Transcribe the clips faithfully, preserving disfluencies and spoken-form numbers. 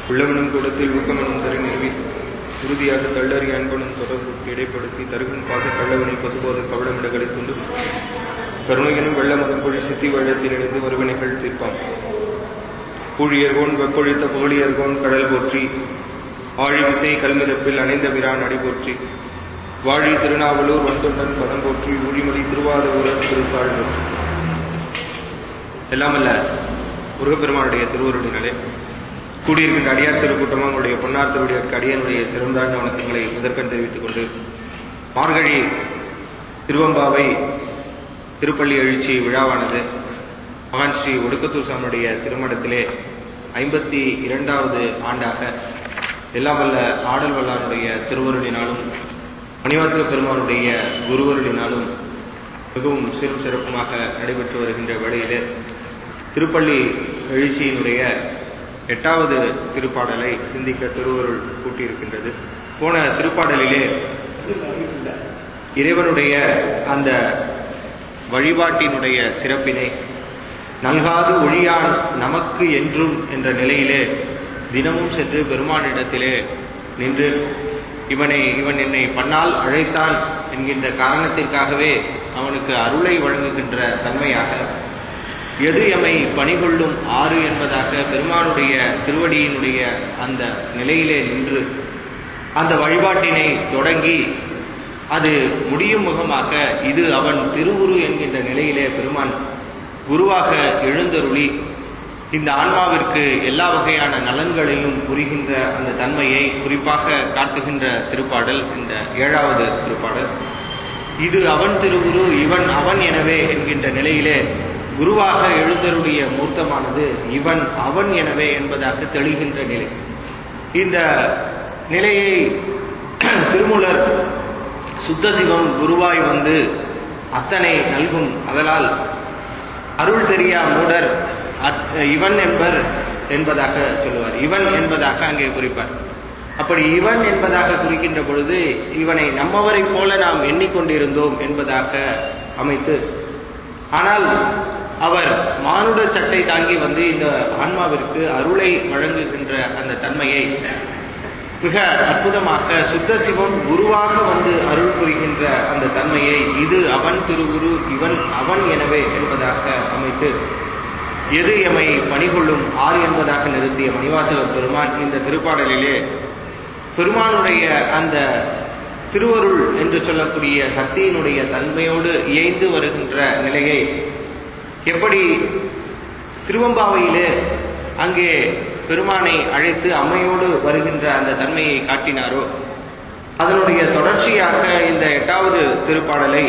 உள்ளவனும் கூடத்தில் ஊக்கமெனும் தரை நிறுவி உறுதியாக தள்ளறி அன்பனும் தொடர்பு இடைப்படுத்தி தருகும் பாக கள்ளவனை பசுபோத கவளமிடங்களை கொண்டு கருணையனும் வெள்ள மதம் பொழி சித்தி வழத்தில் இணைந்து ஒருவினைகள் தீர்ப்பான். பூழியர்கோன் வெப்பொழித்த புகழியர்கோன் கடல் போற்றி ஆழி விசை கல்மிதப்பில் அணைந்த விரான் அடி போற்றி வாழி திருநாவலூர் வந்தொண்டன் பதம் போற்றி ஊழிமொழி திருவாரூரர் திருத்தாள் போற்றி. எல்லாம் அல்ல முருகப்பெருமானுடைய திருவருளினாலே கூடியிருக்கின்ற அடியார் திருக்கூட்டமாக உங்களுடைய பொன்னார் திருடைய அடியனுடைய சிறந்தாண்ட வணக்கங்களை முதற்கண் தெரிவித்துக் கொண்டு மார்கழி திருவம்பாவை திருப்பள்ளி எழுச்சி விழாவானது மகான் ஸ்ரீ ஒடுக்கத்தூர் சாமியுடைய திருமணத்திலே ஐம்பத்தி இரண்டாவது ஆண்டாக எல்லாம் வல்ல ஆடல் வல்லாருடைய திருவருளினாலும் மணிவாசக பெருமானுடைய குருவருளினாலும் மிகவும் சிறு சிறப்புமாக நடைபெற்று வருகின்ற வேளையிலே திருப்பள்ளி எழுச்சியினுடைய எட்டாவது திருப்பாடலை சிந்திக்க திருவருள் கூட்டியிருக்கின்றது. போன திருப்பாடலிலே இறைவனுடைய அந்த வழிபாட்டினுடைய சிறப்பினை நல்காது ஒழியான் நமக்கு என்றும் என்ற நிலையிலே தினமும் சென்று பெருமானிடத்திலே நின்று இவனை இவன் என்னை பன்னால் அழைத்தான் என்கின்ற காரணத்திற்காகவே அவனுக்கு அருளை வழங்குகின்ற தன்மையாக எது எமை பணிகொள்ளும் ஆறு என்பதாக பெருமானுடைய திருவடியினுடைய அந்த நிலையிலே நின்று அந்த வழிபாட்டினை தொடங்கி அது முடியும் முகமாக இது அவன் திருவுரு என்கின்ற நிலையிலே பெருமான் குருவாக எழுந்தருளி இந்த ஆன்மாவிற்கு எல்லா வகையான நலன்களையும் புரிகின்ற அந்த தன்மையை குறிப்பாக காட்டுகின்ற திருப்பாடல் இந்த ஏழாவது திருப்பாடல். இது அவன் திருவுரு இவன் அவன் எனவே என்கின்ற நிலையிலே குருவாக எழுந்தருடைய மூர்த்தமானது இவன் அவன் எனவே என்பதாக தெளிகின்ற நிலை. இந்த நிலையை திருமூலர் சுத்தசிவம் குருவாய் வந்து அத்தனை நல்கும் அதனால் அருள் தெரியா மூடர் இவன் என்பர் என்பதாக சொல்லுவார். இவன் என்பதாக அங்கே குறிப்பார். அப்படி இவன் என்பதாக குறிக்கின்ற பொழுது இவனை நம்மவரை போல நாம் எண்ணிக்கொண்டிருந்தோம் என்பதாக அமைத்து, ஆனால் அவர் மானுட சட்டை தாங்கி வந்து இந்த ஆன்மாவிற்கு அருளை வழங்குகின்ற அந்த தன்மையை மிக அற்புதமாக சுத்த சிவம் குருவாக வந்து அருள் புரிகின்ற அந்த தன்மையை இது அவன் திருகுரு இவன் அவன் எனவே என்பதாக அமைத்து எது எமை பணிகொள்ளும் ஆறு என்பதாக நிறுத்திய மணிவாசக பெருமான் இந்த திருப்பாடலிலே பெருமானுடைய அந்த திருவருள் என்று சொல்லக்கூடிய சக்தியினுடைய தன்மையோடு இயைந்து வருகின்ற நிலையை எப்படி திருவம்பாவையிலே அங்கே பெருமானை அழைத்து அம்மையோடு வருகின்ற அந்த தன்மையை காட்டினாரோ அதனுடைய தொடர்ச்சியாக இந்த எட்டாவது திருப்பாடலை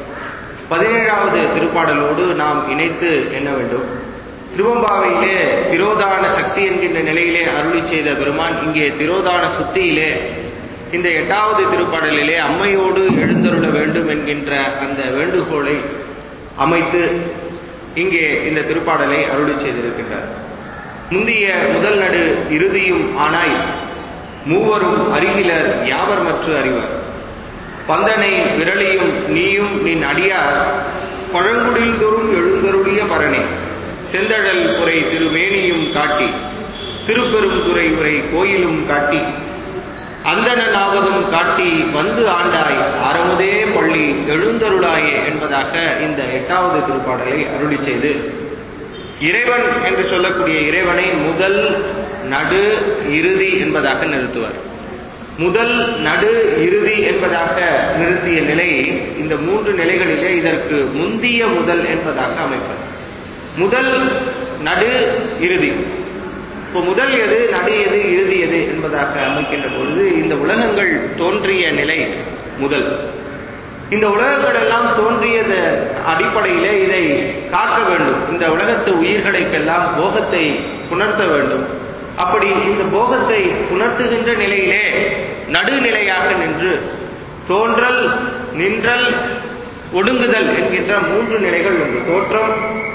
பதினேழாவது திருப்பாடலோடு நாம் இணைத்து எண்ண வேண்டும். திருவம்பாவையிலே திரோதான சக்தி என்கின்ற நிலையிலே அருளி செய்த பெருமான் இங்கே திரோதான சுத்தியிலே இந்த எட்டாவது திருப்பாடலிலே அம்மையோடு எழுந்தருள வேண்டும் என்கின்ற அந்த வேண்டுகோளை அமைத்து இங்கே இந்த திருப்பாடலை அருளி செய்திருக்கின்றார். முந்திய முதல் நடு இறுதியும் ஆனாய் மூவரும் அருகிலர் யாவர் மற்ற அறிவர் பந்தனை விரலியும் நீயும் நின் அடியார் பழங்குடில் தோறும் எழுந்தருளிய பரணே செந்தழல் புரை திருமேனியும் காட்டி திருப்பெரும் துறை உரை கோயிலும் காட்டி அந்தனாவதும் காட்டி வந்து ஆண்டாய் அறமுதே பள்ளி எழுந்தருளாயே என்பதாக இந்த எட்டாவது திருப்பாடலை அருளி செய்து இறைவன் என்று சொல்லக்கூடிய இறைவனை முதல் நடு இறுதி என்பதாக நிறுத்துவார். முதல் நடு இறுதி என்பதாக நிறுத்திய நிலை இந்த மூன்று நிலைகளிலே இதற்கு முந்திய முதல் என்பதாக அமைப்பார். முதல் நடு இறுதி. இப்போ முதல் எது நடு எது இறுதி எது என்பதாக அமைக்கின்ற பொழுது இந்த உலகங்கள் தோன்றிய நிலை முதல். இந்த உலகங்கள் எல்லாம் தோன்றியது அடிப்படையிலே இதை காக்க வேண்டும். இந்த உலகத்து உயிர்களுக்கெல்லாம் போகத்தை புணர்த்த வேண்டும். அப்படி இந்த போகத்தை புணர்த்துகின்ற நிலையிலே நடுநிலையாக நின்று தோன்றல் நின்றல் ஒடுங்குதல் என்கின்ற மூன்று நிலைகள் உண்டு. தோற்றம்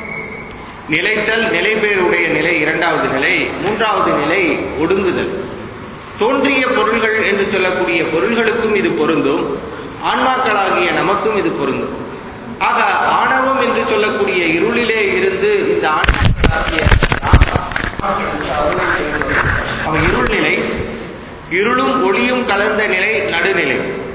நிலைத்தல் நிலைபேருடைய நிலை இரண்டாவது நிலை, மூன்றாவது நிலை ஒடுங்குதல். தோன்றிய பொருள்கள் என்று சொல்லக்கூடிய பொருள்களுக்கும் இது பொருந்தும், ஆன்மாக்களாகிய நமக்கும் இது பொருந்தும். ஆக ஆணவம் என்று சொல்லக்கூடிய இருளிலே இருந்து இந்த ஆன்மாக்களாகிய அவன் இருளும் ஒளியும் கலந்த நிலை நடுநிலை.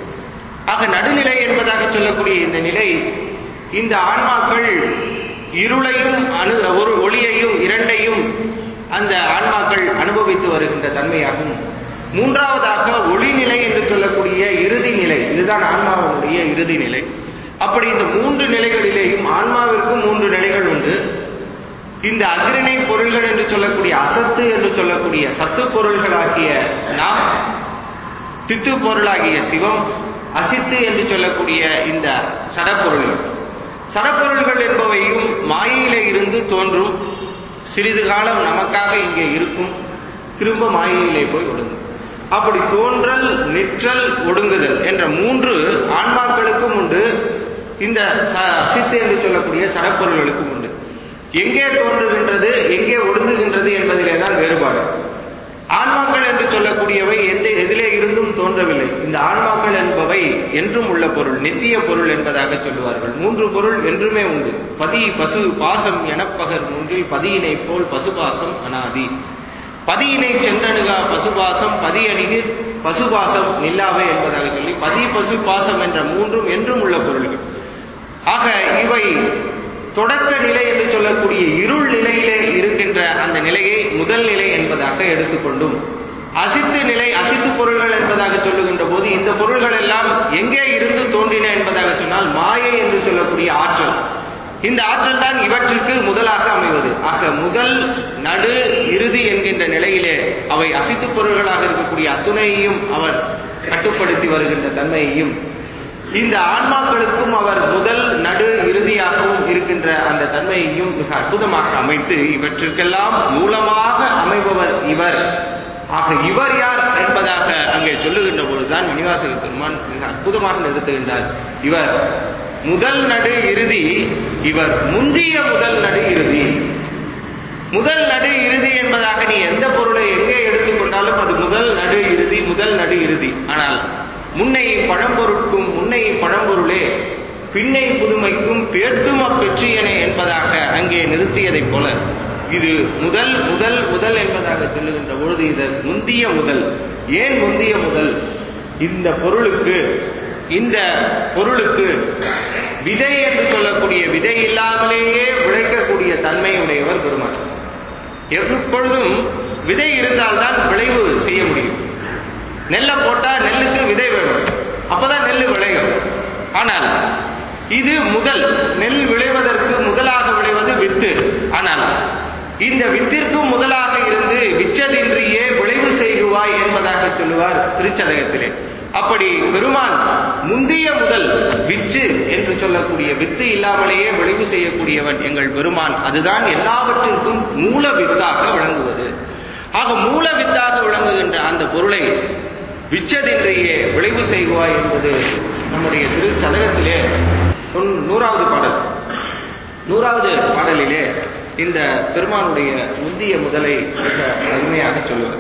ஆக நடுநிலை என்பதாக சொல்லக்கூடிய இந்த நிலை, இந்த ஆன்மாக்கள் இருளையும் அனு ஒரு ஒளியையும் இரண்டையும் அந்த ஆன்மாக்கள் அனுபவித்து வருகின்ற தன்மையாகும். மூன்றாவதாக ஒளிநிலை என்று சொல்லக்கூடிய இறுதி நிலை, இதுதான் ஆன்மாவுடைய இறுதி நிலை. அப்படி இந்த மூன்று நிலைகளிலேயும் ஆன்மாவிற்கும் மூன்று நிலைகள் உண்டு. இந்த அக்ரிணை பொருள்கள் என்று சொல்லக்கூடிய அசத்து என்று சொல்லக்கூடிய சத்து பொருள்களாகிய நாம், தித்து பொருளாகிய சிவம், அசித்து என்று சொல்லக்கூடிய இந்த சடப்பொருள்கள். சடப்பொருள்கள் என்பவையும் மாயையிலே இருந்து தோன்றும், சிறிது காலம் நமக்காக இங்கே இருக்கும், திரும்ப மாயையிலே போய் ஒடுங்கும். அப்படி தோன்றல், நிற்றல், ஒடுங்குதல் என்ற மூன்று ஆன்மாக்களுக்கும் உண்டு, இந்த அசித்து என்று சொல்லக்கூடிய சடப்பொருள்களுக்கும் உண்டு. எங்கே தோன்றுகின்றது, எங்கே ஒடுங்குகின்றது என்பதிலே தான் வேறுபாடு. ஆன்மாக்கள் என்று சொல்லக்கூடியவை எந்த எதிலே இருந்தும் தோன்றவில்லை. இந்த ஆன்மாக்கள் என்பவை என்றும் உள்ள பொருள், நித்திய பொருள் என்பதாக சொல்லுவார்கள். மூன்று பொருள் என்றுமே உண்டு. பதி பசு பாசம் எனப்பகர் மூன்றில் பதியினை போல் பசுபாசம் அனாதி. பதியினை சென்றணுகா பசுபாசம் பதி அணிகு பசுபாசம் நில்லாவே என்பதாக சொல்லி பதி பசு பாசம் என்ற மூன்றும் என்றும் உள்ள பொருள்கள். ஆக இவை தொடக்க நிலை என்று சொல்லக்கூடிய இருள் நிலையிலே இருக்கின்ற அந்த நிலையை முதல் நிலை என்பதாக எடுத்துக்கொண்டும், அசித்து நிலை, அசித்து பொருள்கள் என்பதாக சொல்லுகின்ற போது இந்த பொருள்கள் எல்லாம் எங்கே இருந்து தோன்றின என்பதாக சொன்னால் மாயை என்று சொல்லக்கூடிய ஆற்றல். இந்த ஆற்றல் தான் இவற்றுக்கு முதலாக அமைவது. ஆக முதல், நடு, இறுதி என்கின்ற நிலையிலே அவை அசித்து பொருள்களாக இருக்கக்கூடிய அத்துணையையும் அவர் கட்டுப்படுத்தி வருகின்ற தன்மையையும், இந்த ஆன்மாக்களுக்கும் அவர் முதல், நடு, இறுதியாகவும் இருக்கின்ற அந்த தன்மையையும் மிக அற்புதமாக அமைத்து இவற்றுக்கெல்லாம் மூலமாக அமைபவர் இவர். ஆக இவர் யார் என்பதாக அங்கே சொல்லுகின்ற பொழுதுதான் மணிவாசக பெருமான் மிக அற்புதமாக நிறுத்துகின்றார். இவர் முதல், நடு, இறுதி. இவர் முந்திய முதல், நடு, இறுதி. முதல், நடு, இறுதி என்பதாக நீ எந்த பொருளை எங்கே எடுத்துக்கொண்டாலும் அது முதல், நடு, இறுதி, முதல், நடு, இறுதி. ஆனால் முன்னை பழம்பொருட்கும் முன்னை பழம்பொருளே பின்னை புதுமைக்கும் பேர்த்தும் அப்பெற்றியனே என்பதாக அங்கே நிறுத்தியதைப் போல இது முதல் முதல் முதல் என்பதாக சொல்லுகின்ற பொழுது இது முந்திய முதல். ஏன் முந்திய முதல்? இந்த பொருளுக்கு இந்த பொருளுக்கு விதை என்று சொல்லக்கூடிய விதை இல்லாமலேயே விளைக்கக்கூடிய தன்மையுடையவர் பெருமாள். எப்பொழுதும் விதை இருந்தால்தான் விளைவு செய்ய முடியும். நெல்லை போட்டா நெல்லுக்கு விதை வேணும், அப்பதான் நெல் விளையும். ஆனால் இது முதல், நெல் விளைவதற்கு முதலாக விளைவது வித்து. ஆனால் இந்த வித்திற்கும் முதலாக இருந்து விச்சதின்றியே விளைவு செய்குவாய் என்பதாக சொல்லுவார் திருச்சதகத்திலே. அப்படி பெருமான் முந்திய முதல் விச்சு என்று சொல்லக்கூடிய வித்து இல்லாமலேயே விளைவு செய்யக்கூடியவன் எங்கள் பெருமான். அதுதான் எல்லாவற்றிற்கும் மூல வித்தாக விளங்குவது. ஆக மூல வித்தாக விளங்குகின்ற அந்த பொருளை விச்சதின்றியே விளைவு செய்வாய் என்பது நம்முடைய திருச்சதகத்திலே நூறாவது பாடல். நூறாவது பாடலிலே இந்த பெருமானுடைய முந்திய முதலை மிக அருமையாக சொல்லுவார்.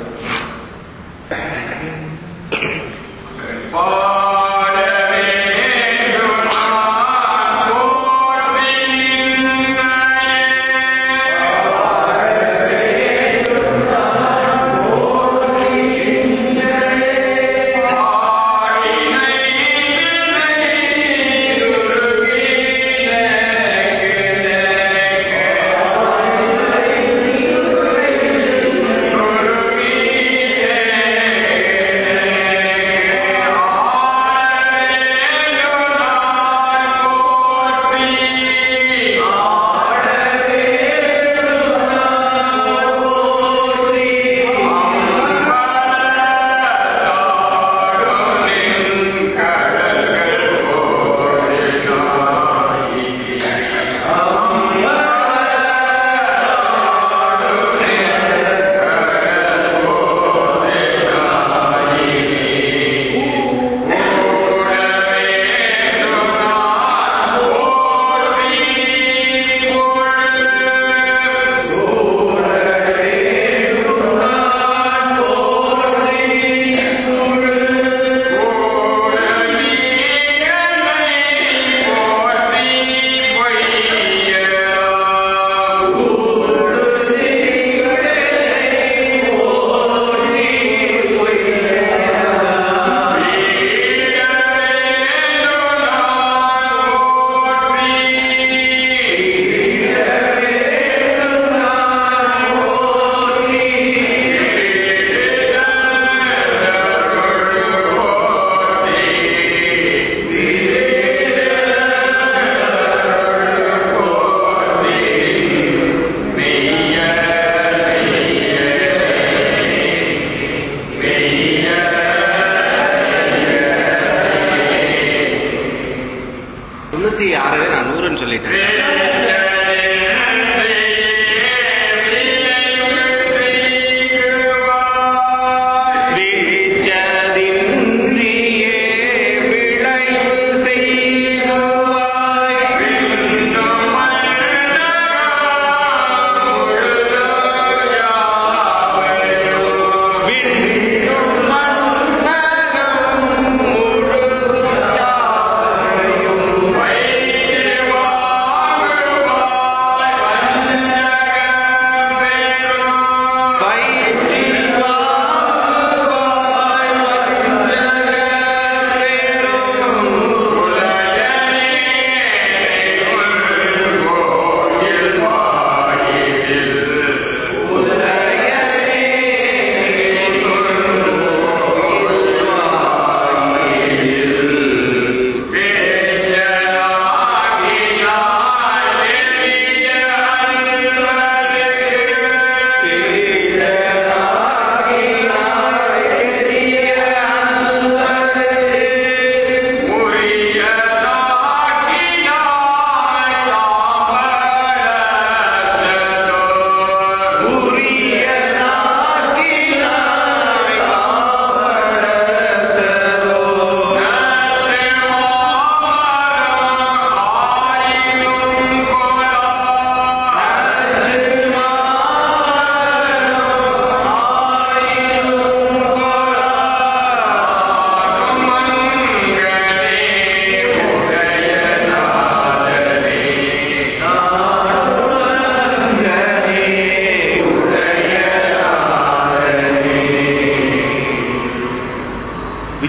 Glory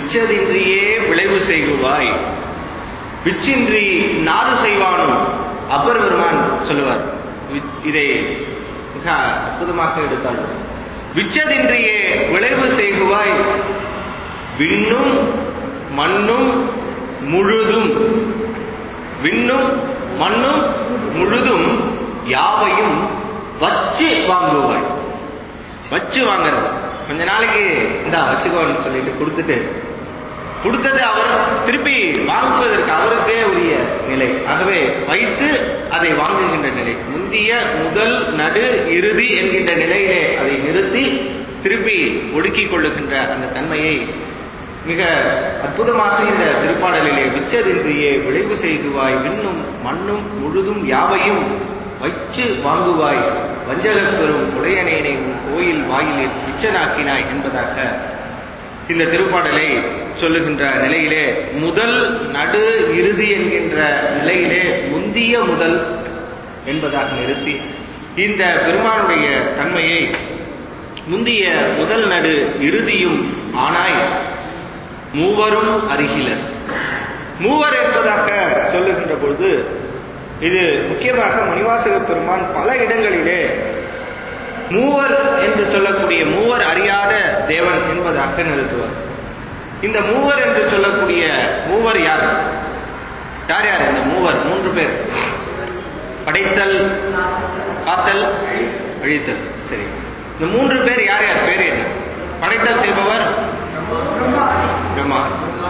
விச்சதின்றியே விளைவு செய்குவாய், விச்சின்றி நாறு செய்வானும் அப்பர் பெருமான் சொல்லுவார். இதை மிக அற்புதமாக எடுத்தாள். விச்சதின்றியே விளைவு செய்குவாய், விண்ணும் மண்ணும் முழுதும், விண்ணும் மண்ணும் முழுதும் யாவையும் வச்சு வாங்குவாய். வச்சு வாங்குறது, கொஞ்ச நாளைக்கு இந்தா வச்சுக்கோன்னு சொல்லிட்டு கொடுத்துட்டு கொடுத்தது அவர் திருப்பி வாங்குவதற்கு அவருக்கே உரிய நிலை. ஆகவே வைத்து அதை வாங்குகின்ற நிலை, முந்திய முதல் நடு இறுதி என்கின்ற நிலையிலே அதை நிறுத்தி திருப்பி ஒடுக்கிக் கொள்ளுகின்ற அந்த தன்மையை மிக அற்புதமாக இந்த திருப்பாடலிலே விச்சதின்றியே விளைவு செய்குவாய், விண்ணும் மண்ணும் முழுதும் யாவையும் வச்சு வாங்குவாய், வஞ்சகப் பெறும் உடையனேனை உன் கோயில் வாயிலில் விச்சனாக்கினாய் என்பதாக இந்த திருப்பாடலை சொல்லுகின்ற நிலையிலே முதல் நடு இறுதி என்கின்ற நிலையிலே முந்திய முதல் என்பதாக நிறுத்தி இந்த பெருமானுடைய தன்மையை முந்திய முதல் நடு இறுதியும் ஆனாய் மூவரும் அருகிலர். மூவர் என்பதாக சொல்லுகின்ற பொழுது இது முக்கியமாக மணிவாசக பெருமான் பல இடங்களிலே மூவர் என்று சொல்லக்கூடிய மூவர் அறியாத தேவன் என்பதாக நிறுத்துவார். இந்த மூவர் என்று சொல்லக்கூடிய மூவர் யார் யார் யார் இந்த மூவர்? மூன்று பேர், படைத்தல், காத்தல், அழித்தல். சரி, இந்த மூன்று பேர் யார் யார்? பேர் என்ன? படைத்தல் செய்பவர் பிரம்மா,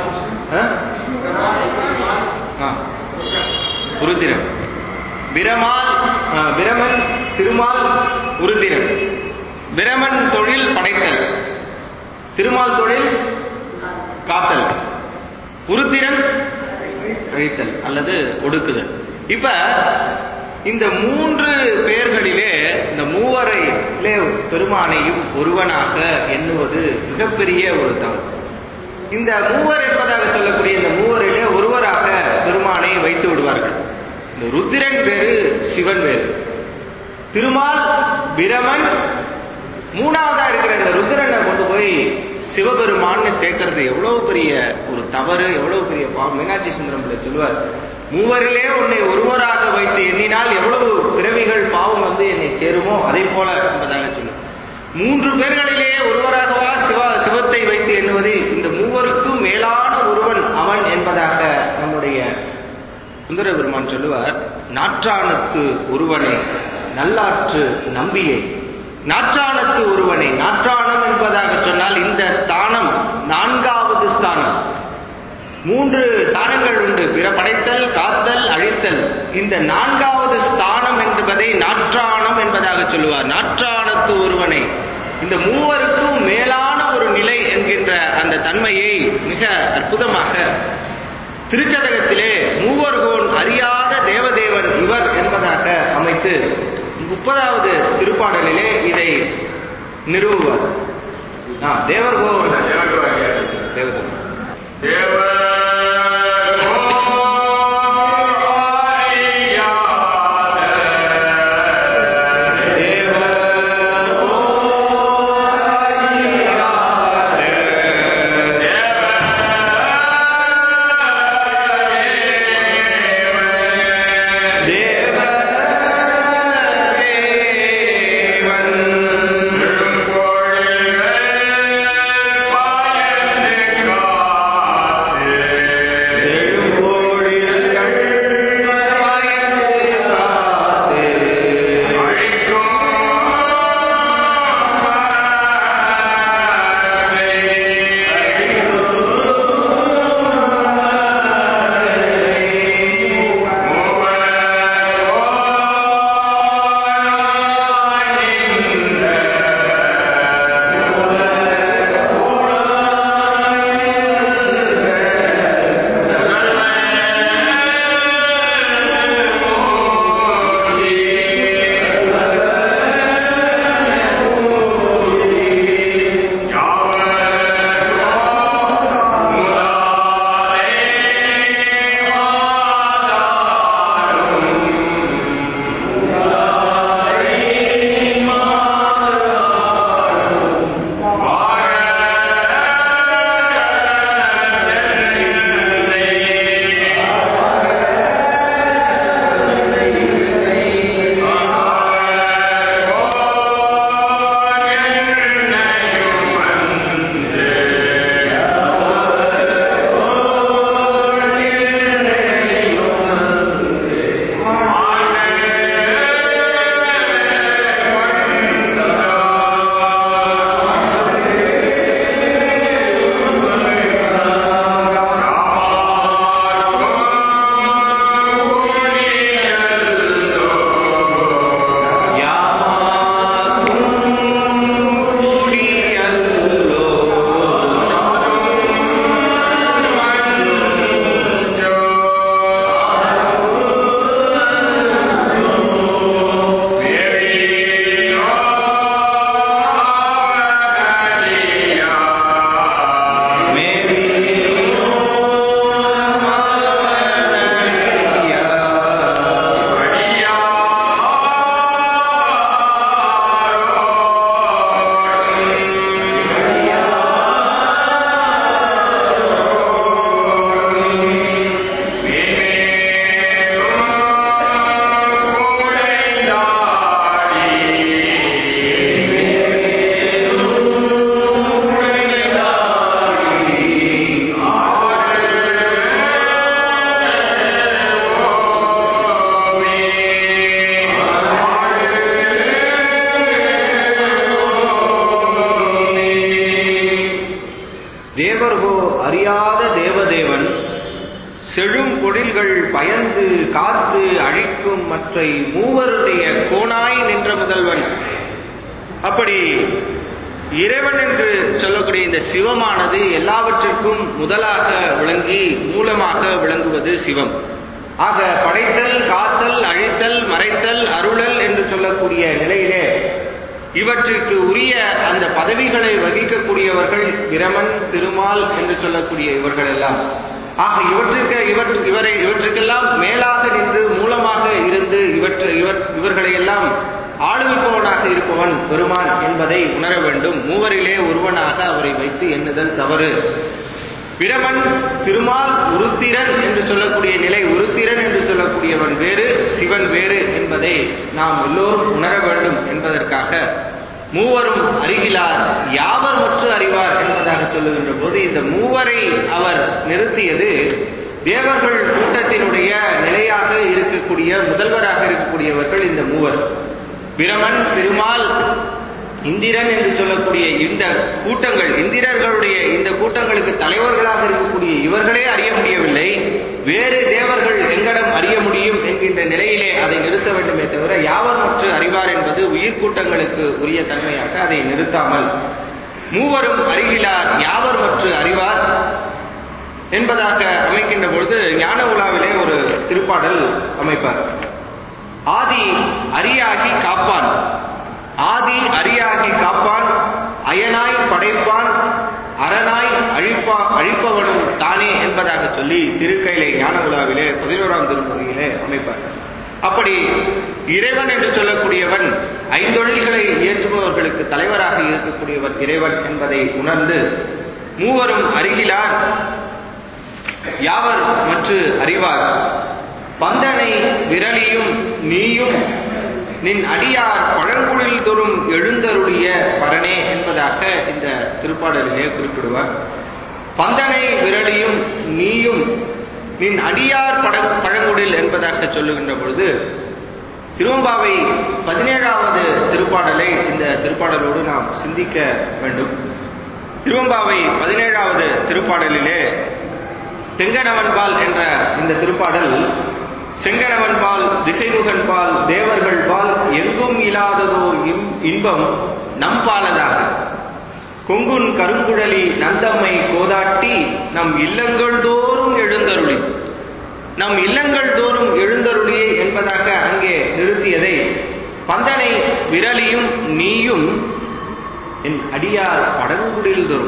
உருத்திரன், பிரமால், பிரமன், திருமால், உருத்திரன். பிரமன் தொழில் படைத்தல், திருமால் தொழில் காத்தல், உருத்திரன் அழித்தல் அல்லது ஒடுக்குதல். இப்ப இந்த மூன்று பெயர்களிலே இந்த மூவரையிலே பெருமானையும் ஒருவனாக எண்ணுவது மிகப்பெரிய ஒரு தவறு. இந்த மூவர் என்பதாக சொல்லக்கூடிய இந்த மூவரிலே ஒருவராக பெருமானை வைத்து விடுவார்கள். இந்த ருத்திரன் வேறு, சிவன் வேறு. திருமால், பிரமன், மூணாவதா இருக்கிற இந்த ருத்திரனை கொண்டு போய் சிவபெருமான்னு சேர்க்கிறது எவ்வளவு பெரிய ஒரு தவறு, எவ்வளவு பெரிய பாவம். மீனாட்சி சுந்தரம் பிள்ளை சொல்லுவார், மூவரிலே உன்னை ஒருவராக வைத்து எண்ணினால் எவ்வளவு பிறவிகள் பாவம் வந்து என்னை சேருமோ அதை போல என்பதாக சொல்லுவார். மூன்று பேர்களிலே ஒருவராகவா சிவா சிவத்தை வைத்து எண்ணுவது? இந்த மூவருக்கும் மேலான ஒருவன் அவன் என்பதாக நம்முடைய சுந்தர பெருமான் சொல்லுவார். நாற்றானத்து ஒருவனை நல்லாற்று நம்பியை, நாற்றானத்து ஒருவனை, நாற்றானம் என்பதாக சொன்னால் இந்த ஸ்தானம் நான்காவது ஸ்தானம். மூன்று ஸ்தானங்கள் உண்டு, பிற படைத்தல், காத்தல், அழித்தல். இந்த நான்காவது ஸ்தானம் என்பதை நாற்றானம் என்பதாக சொல்லுவார். நாற்றானத்து ஒருவனை, இந்த மூவருக்கும் மேலான ஒரு நிலை என்கின்ற அந்த தன்மையை மிக அற்புதமாக திருச்சதகத்திலே மூவர்கோன் அறியாத தேவதேவன் இவர் என்பதாக அமைத்து முப்பதாவது திருப்பாடலிலே இதை நிறுவுவார். தேவர்கோ தேவதேவன் தேவ Yeah. தேவர்கோ அறியாத தேவதேவன் செழும் பொழில்கள் பயந்து காத்து அழிக்கும் மற்ற மூவருடைய கோனாய் நின்ற முதல்வன். அப்படி இறைவன் என்று சொல்லக்கூடிய இந்த சிவமானது எல்லாவற்றிற்கும் முதலாக விளங்கி மூலமாக விளங்குவது சிவம். ஆக படைத்தல், காத்தல், அழித்தல், மறைத்தல், அருளல் என்று சொல்லக்கூடிய நிலையிலே இவற்றிற்கு உரிய அந்த பதவிகளை வகிக்கக்கூடியவர்கள் பிரமன், திருமால் என்று சொல்லக்கூடிய இவர்கள் எல்லாம். ஆக இவற்றுக்கு இவர் இவரை இவற்றுக்கெல்லாம் மேலாக நின்று மூலமாக இருந்து இவற்றை இவர் இவர்களை எல்லாம் ஆளுவிப்பவனாக இருப்பவன் பெருமான் என்பதை உணர வேண்டும். மூவரிலே ஒருவனாக அவரை வைத்து எண்ணுதல் தவறு. பிரமன், திருமால், உருத்திரன் என்று சொல்லக்கூடிய நிலை, உருத்திரன் என்று சொல்லக்கூடியவன் வேறு, சிவன் வேறு என்பதை நாம் எல்லோரும் உணர வேண்டும் என்பதற்காக மூவரும் அறிகிலார் யாவர் மற்ற அறிவார் என்பதாக சொல்லுகின்ற போது இந்த மூவரை அவர் நிறுத்தியது தேவர்கள் கூட்டத்தினுடைய நிலையாக இருக்கக்கூடிய முதல்வராக இருக்கக்கூடியவர்கள் இந்த மூவர். பிரமன், திருமால், இந்திரன் என்று சொல்லக்கூடிய இந்த கூட்டங்கள், இந்திரர்களுடைய இந்த கூட்டங்களுக்கு தலைவர்களாக இருக்கக்கூடிய இவர்களே அறிய முடியவில்லை, வேறு தேவர்கள் எங்களிடம் அறிய முடியும் என்கின்ற நிலையிலே அதை நிறுத்த வேண்டுமே தவிர யாவர் மற்ற அறிவார் என்பது உயிர் கூட்டங்களுக்கு உரிய தன்மையாக அதை நிறுத்தாமல் மூவரும் அறிகிலார் யாவர் மற்ற அறிவார் என்பதாக அமைக்கின்ற பொழுது ஞான உலாவிலே ஒரு திருப்பாடல் அமைப்பார். ஆதி அரியாகி காப்பான், ஆதி அரியாகி காப்பான், அயனாய் படைப்பான், அரணாய் அழிப்பா அழிப்பவனும் தானே என்பதாக சொல்லி திருக்கையிலே ஞான உலாவிலே பதினோராம் திருமுறையிலே அமைப்பார். அப்படி இறைவன் என்று சொல்லக்கூடியவன் ஐந்தொழில்களை இயற்றுபவர்களுக்கு தலைவராக இருக்கக்கூடியவர் இறைவன் என்பதை உணர்ந்து மூவரும் அறிகிலார் யாவர் மற்ற அறிவார், பந்தனை விரலியும் நீயும் நின் அடியார் பழங்குழில் தோறும் எழுந்தருளிய பரனே என்பதாக இந்த திருப்பாடலிலே குறிப்பிடுவார். பந்தனை விரலியும் நீயும் நின் அடியார் பட பழங்குடில் என்பதாக சொல்லுகின்ற பொழுது திருவம்பாவை பதினேழாவது திருப்பாடலை இந்த திருப்பாடலோடு நாம் சிந்திக்க வேண்டும். திருவம்பாவை பதினேழாவது திருப்பாடலிலே செங்கணவன்பால் என்ற இந்த திருப்பாடல் செங்கணவன்பால், திசைமுகன்பால், தேவர்கள் பால் எங்கும் இல்லாததோர் இன்பம் நம்பாலதாக கொங்குன் கருங்குழலி நந்தம்மை கோதாட்டி நம் இல்லங்கள் தோறும் எழுந்தருளி, நம் இல்லங்கள் தோறும் எழுந்தருளியே என்பதாக அங்கே நிறுத்தியதை பந்தனை விரலியும் நீயும் என் அடியார் படங்குடில் தோறும்